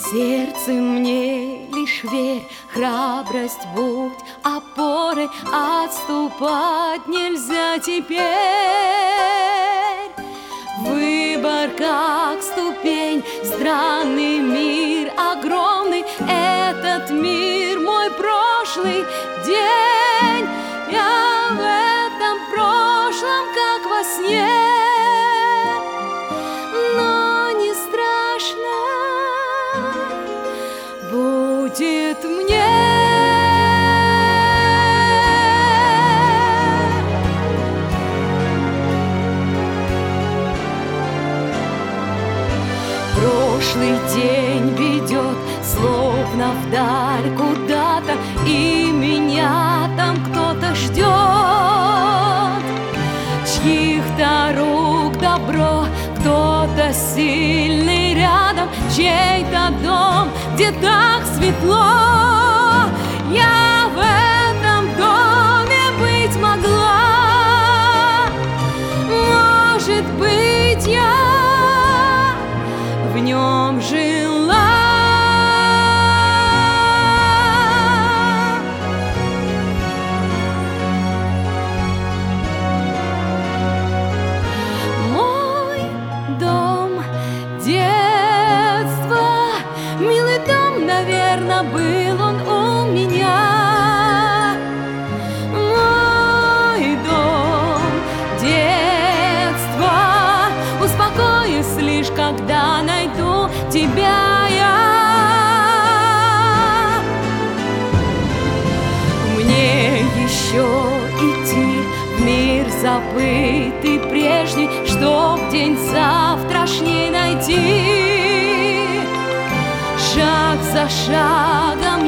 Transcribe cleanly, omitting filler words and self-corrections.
Сердце мне лишь верь, храбрость будь опорой, отступать нельзя теперь. Выбор как ступень, странный мир огромный, этот мир мой прошлый день. Я в этом прошлом как во сне, но не страшно будет мне. Прошлый день ведет словно вдаль куда-то, и меня там кто-то ждет. Чьих-то рук добро, кто-то сильный рядом, чей-то дом, где так светло. Я в этом доме быть могла, может быть, я в нем жила. Мой дом детства, милый дом, наверное, был он у меня. Мой дом детства, успокоюсь лишь, когда найду тебя я. Мне еще идти в мир забытый прежний, чтоб день завтрашний найти. Шаг за шагом